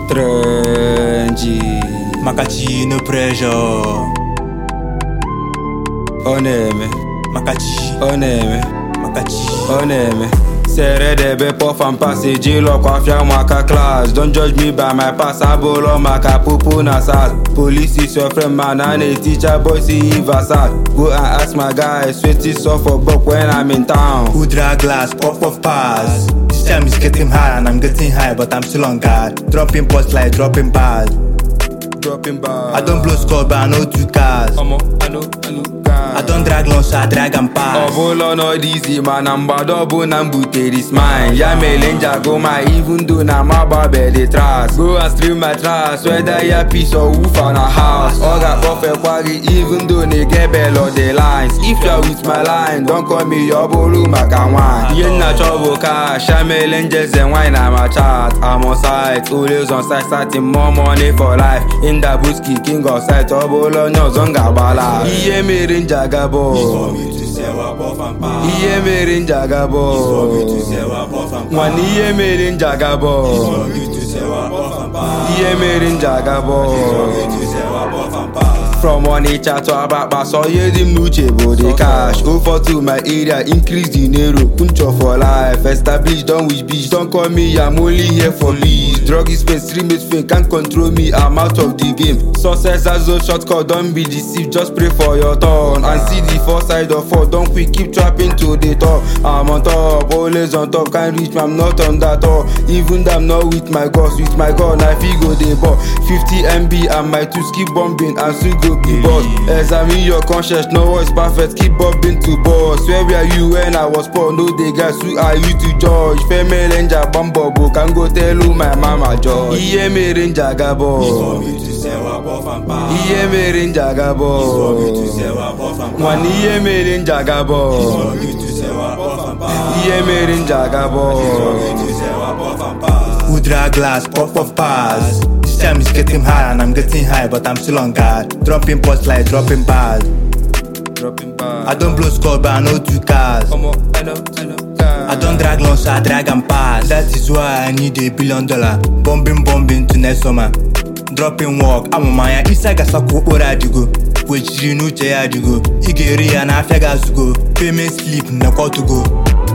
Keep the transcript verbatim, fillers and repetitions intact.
Trendy Makachi no pressure. Oneme Makachi Oneme Makachi Oneme Sere debe puff and pass a jilo kwafia maka class. Don't judge me by my pass. Abolo maka pupu na sas. Police is your friend man and a teacher boy see Ivasat. Go and ask my guy, sweat is off for buck when I'm in town. Who drag glass, pop of pass. This time is getting high and I'm getting high, but I'm still on guard. Dropping posts like dropping bars. Dropping bars. I don't blow score but I know two cars. Omo, I know, I know. I don't drag long, so I drag and pass. Obolo no easy man, I'm bad obo nambute this mine. Ya me lenja go my even though na my babe the trash. Go and stream my trash, whether ya piece or woof on a house. Oga perfect quaggy even though they get below the lines. If you're with my line, don't call me your bolu makawan. Yen na trouble cash, ya me lenjas and wine I'm a chat. I'm on site, always on site, starting more money for life. In the buski, king of site, obolo no zonga bala. Iye me rinja Gabo. Iye mere njagabo. One iye mere njagabo. Iye mere njagabo. From one nature to Ababa, so you dim nuche body cash. Over to my area, increase the nero, puncho for life. Established, done with beach. Don't call me, I'm only here for peace. Drug is fake, stream is fake, can't control me, I'm out of the game. Success has no shortcut, don't be deceived, just pray for your turn. And see the four side of four, don't quick, keep trapping to the top. I'm on top, always on top, can't reach me, I'm not on that all. Even though I'm not with my gods, with my god, I feel go the ball. fifty M B and my two keep bombing and still go be boss. Examine your conscience, no one's perfect, keep bobbing to boss. Where were you when I was poor? No, the guys who are you to judge? Female ranger bumbo, can go tell you my mama judge. Iye me ranger gabo. Iye me ranger gabo. One iye me ranger gabo. Iye me ranger gabo. Who drag glass, pop of pass. This time is getting high and I'm getting high, but I'm still on guard. Dropping posts like dropping bars. Dropping bars. I don't blow score but I know two cars. Omo, I know, I know. I don't drag long, so I drag and pass. That is why I need a billion dollar. Bombing, bombing to next summer. Dropping walk, I'm on my Isaga Sako Ora Digo. Which you know, Jaya Digo. Igeri and Afega Sugo. Payment slip, no call to go.